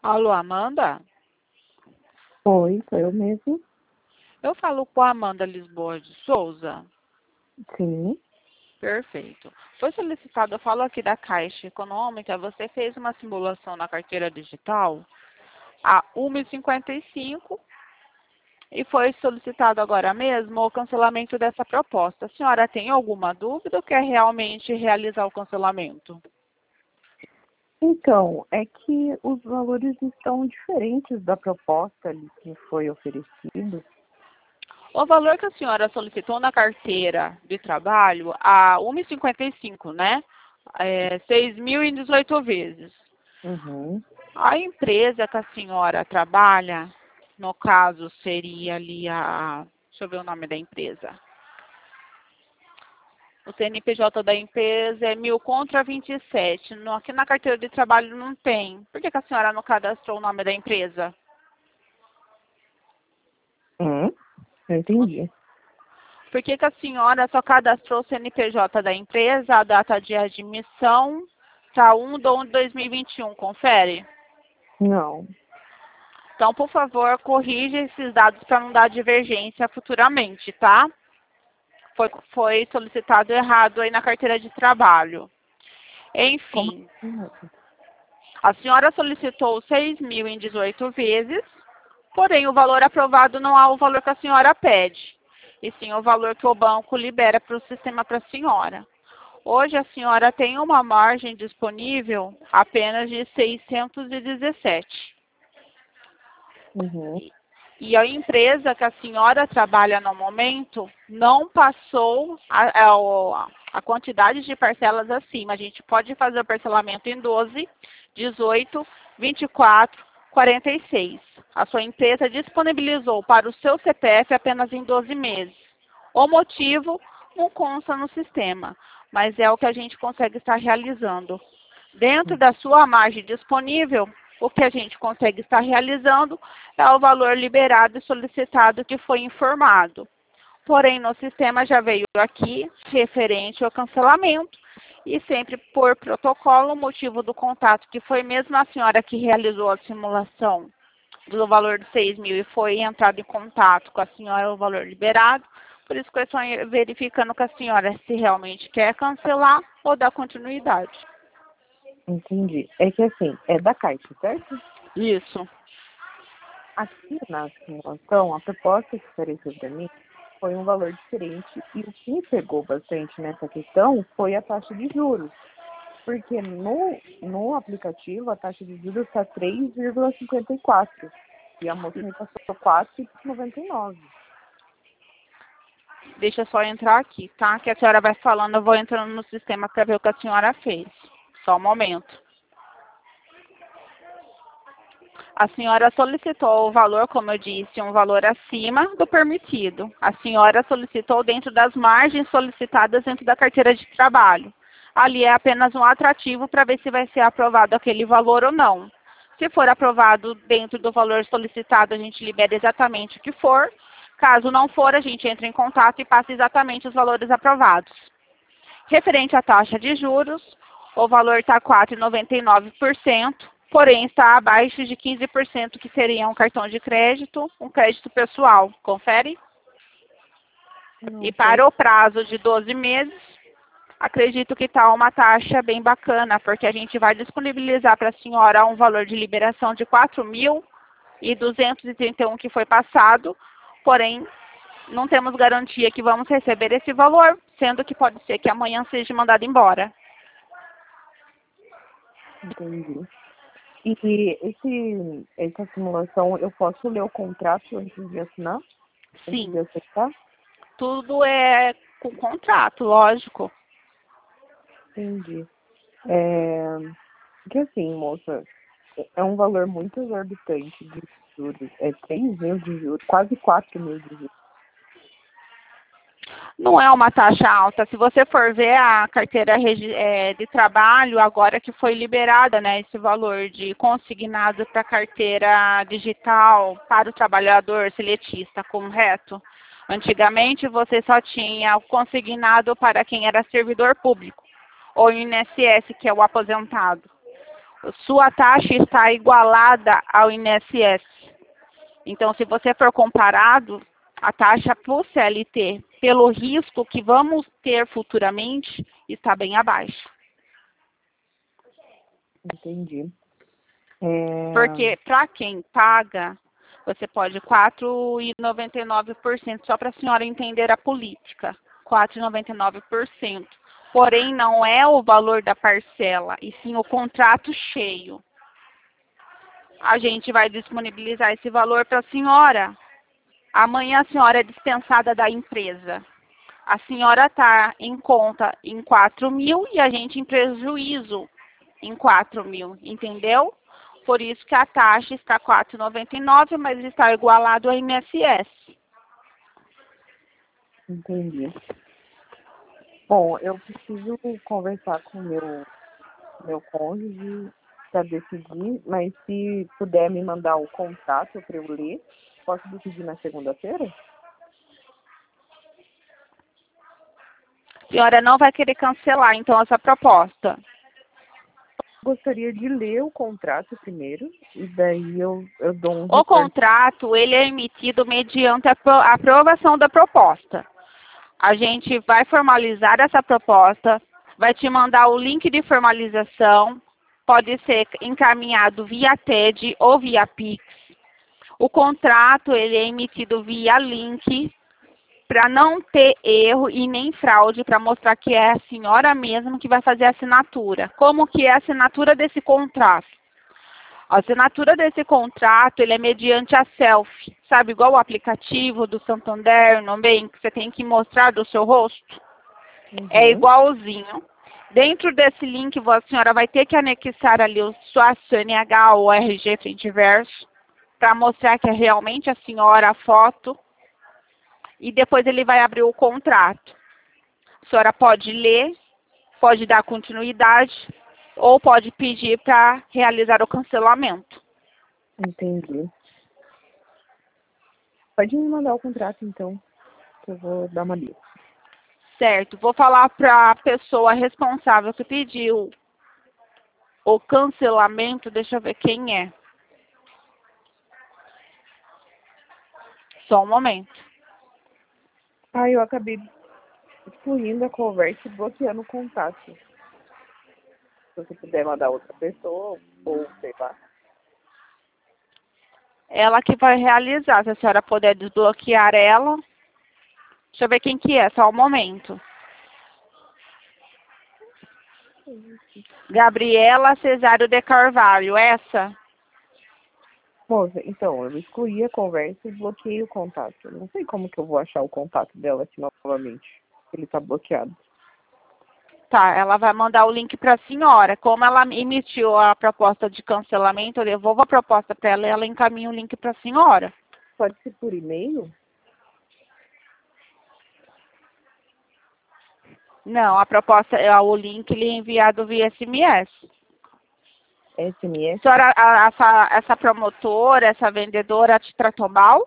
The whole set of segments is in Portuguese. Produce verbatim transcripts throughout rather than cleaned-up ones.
Alô, Amanda? Oi, sou eu mesmo. Eu falo com a Amanda Lisboa de Souza. Sim. Perfeito. Foi solicitado, eu falo aqui da Caixa Econômica, você fez uma simulação na carteira digital a uma e cinquenta e cinco e foi solicitado agora mesmo o cancelamento dessa proposta. A senhora tem alguma dúvida ou quer realmente realizar o cancelamento? Então, é que os valores estão diferentes da proposta ali que foi oferecido. O valor que a senhora solicitou na carteira de trabalho, a uma e cinquenta e cinco, né? É seis mil e dezoito vezes. Uhum. A empresa que a senhora trabalha, no caso, seria ali a... Deixa eu ver o nome da empresa. O C N P J da empresa é mil contra vinte e sete. No, aqui na carteira de trabalho não tem. Por que, que a senhora não cadastrou o nome da empresa? Hum, eu entendi. Por que, que a senhora só cadastrou o C N P J da empresa, a data de admissão para um de um de dois mil e vinte e um? Confere. Não. Então, por favor, corrija esses dados para não dar divergência futuramente, tá? Foi, foi solicitado errado aí na carteira de trabalho. Como Enfim, assim, moça? a senhora solicitou seis mil em dezoito vezes, porém o valor aprovado não é o valor que a senhora pede, e sim o valor que o banco libera para o sistema para a senhora. Hoje a senhora tem uma margem disponível apenas de seiscentos e dezessete. Uhum. E a empresa que a senhora trabalha no momento não passou a, a, a quantidade de parcelas acima. A gente pode fazer o parcelamento em doze, dezoito, vinte e quatro, quarenta e seis. A sua empresa disponibilizou para o seu C P F apenas em doze meses. O motivo não consta no sistema, mas é o que a gente consegue estar realizando. Dentro da sua margem disponível, o que a gente consegue estar realizando é o valor liberado e solicitado que foi informado. Porém, no sistema já veio aqui referente ao cancelamento e sempre por protocolo, o motivo do contato, que foi mesmo a senhora que realizou a simulação do valor de seis mil e foi entrado em contato com a senhora o valor liberado. Por isso que eu estou verificando com a senhora se realmente quer cancelar ou dar continuidade. Entendi. É que assim, é da Caixa, certo? Isso. Aqui na simulação, a proposta que ofereceu para mim foi um valor diferente e o que me pegou bastante nessa questão foi a taxa de juros. Porque no, no aplicativo a taxa de juros está três vírgula cinquenta e quatro e a moça me passou quatro vírgula noventa e nove. Deixa eu só entrar aqui, tá? Que a senhora vai falando, eu vou entrando no sistema para ver o que a senhora fez. Só um momento. A senhora solicitou o valor, como eu disse, um valor acima do permitido. A senhora solicitou dentro das margens solicitadas dentro da carteira de trabalho. Ali é apenas um atrativo para ver se vai ser aprovado aquele valor ou não. Se for aprovado dentro do valor solicitado, a gente libera exatamente o que for. Caso não for, a gente entra em contato e passa exatamente os valores aprovados. Referente à taxa de juros, o valor está quatro vírgula noventa e nove por cento, porém está abaixo de quinze por cento, que seria um cartão de crédito, um crédito pessoal. Confere? Não E sei. para o prazo de doze meses, acredito que está uma taxa bem bacana, porque a gente vai disponibilizar para a senhora um valor de liberação de quatro mil duzentos e trinta e um que foi passado, porém não temos garantia que vamos receber esse valor, sendo que pode ser que amanhã seja mandado embora. Entendi. E esse, essa simulação, eu posso ler o contrato antes de assinar? Antes de Sim, aceitar? tudo é com contrato, lógico. Entendi. É, que assim, moça, é um valor muito exorbitante de juros. É três mil de juros, quase quatro mil de juros. Não é uma taxa alta. Se você for ver a carteira regi- eh, de trabalho, agora que foi liberada, né, esse valor de consignado para carteira digital para o trabalhador seletista, correto? Antigamente você só tinha o consignado para quem era servidor público, ou I N S S, que é o aposentado. sua taxa está igualada ao I N S S. Então, se você for comparado, a taxa por C L T, pelo risco que vamos ter futuramente, está bem abaixo. Entendi. É... Porque para quem paga, você pode quatro vírgula noventa e nove por cento, só para a senhora entender a política, quatro vírgula noventa e nove por cento. Porém, não é o valor da parcela, e sim o contrato cheio. A gente vai disponibilizar esse valor para a senhora. Amanhã a senhora é dispensada da empresa. A senhora está em conta em quatro mil e a gente em prejuízo em quatro mil, entendeu? Por isso que a taxa está quatro vírgula noventa e nove, mas está igualado ao I N S S. Entendi. Bom, eu preciso conversar com o meu, meu cônjuge para decidir, mas se puder me mandar o contrato para eu ler, posso decidir na segunda-feira? A senhora não vai querer cancelar, então, essa proposta? Gostaria de ler o contrato primeiro, e daí eu, eu dou um O retorno. contrato, ele é emitido mediante a apro- aprovação da proposta. A gente vai formalizar essa proposta, vai te mandar o link de formalização, pode ser encaminhado via T E D ou via Pix. O contrato, ele é emitido via link, para não ter erro e nem fraude, para mostrar que é a senhora mesma que vai fazer a assinatura. Como que é a assinatura desse contrato? A assinatura desse contrato, ele é mediante a selfie, sabe, igual o aplicativo do Santander, Nubank, que você tem que mostrar do seu rosto. Uhum. É igualzinho. Dentro desse link, a senhora vai ter que anexar ali o sua C N H ou R G frente e verso, para mostrar que é realmente a senhora, a foto. E depois ele vai abrir o contrato. A senhora pode ler, pode dar continuidade, ou pode pedir para realizar o cancelamento. Entendi. Pode me mandar o contrato, então, que eu vou dar uma lida. Certo. Vou falar para a pessoa responsável que pediu o cancelamento. Deixa eu ver quem é. Só um momento. Ah, eu acabei excluindo a conversa e bloqueando o contato. Se você puder mandar outra pessoa, ou sei lá. Ela que vai realizar. Se a senhora puder desbloquear ela. Deixa eu ver quem que é. Só um momento. Gabriela Cesário de Carvalho. Essa? Moça, então, eu excluí a conversa e bloqueei o contato. Eu não sei como que eu vou achar o contato dela aqui novamente. Ele tá bloqueado. Tá, ela vai mandar o link para a senhora. Como ela emitiu a proposta de cancelamento, eu devolvo a proposta para ela e ela encaminha o link para a senhora. Pode ser por e-mail? Não, a proposta, o link ele é enviado via S M S. S M S? A senhora, a- essa, essa promotora, essa vendedora te tratou mal?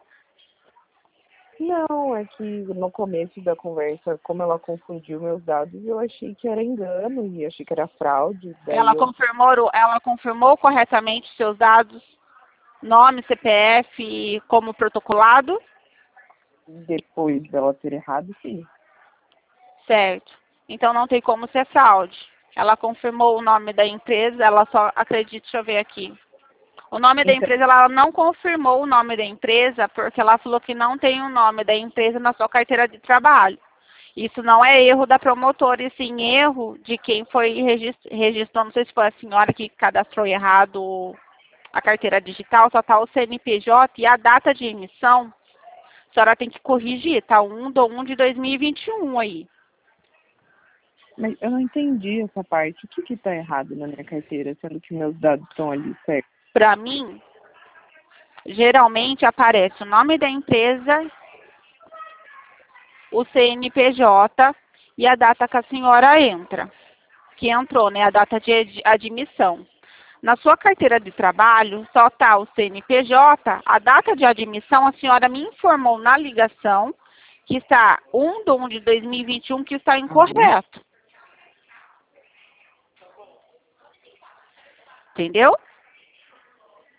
Não, é que no começo da conversa, como ela confundiu meus dados, eu achei que era engano e achei que era fraude. Daí Ela eu, confirmou, ela confirmou corretamente seus dados, nome, C P F, como protocolado? depois dela ter errado, sim. Certo. Então não tem como ser fraude. Ela confirmou o nome da empresa, ela só acredita, deixa eu ver aqui. O nome da Então, empresa, ela não confirmou o nome da empresa, porque ela falou que não tem o nome da empresa na sua carteira de trabalho. Isso não é erro da promotora, e sim erro de quem foi registrou, não sei se foi a senhora que cadastrou errado a carteira digital, só está o C N P J e a data de emissão, a senhora tem que corrigir, tá um de um de dois mil e vinte e um aí. mas eu não entendi essa parte. O que que tá errado na minha carteira, sendo que meus dados estão ali certo? Para mim, geralmente aparece o nome da empresa, o C N P J e a data que a senhora entra, que entrou, né, a data de ad- admissão. Na sua carteira de trabalho, só está o C N P J, a data de admissão, a senhora me informou na ligação que está um de um de dois mil e vinte e um, que está incorreto. Entendeu?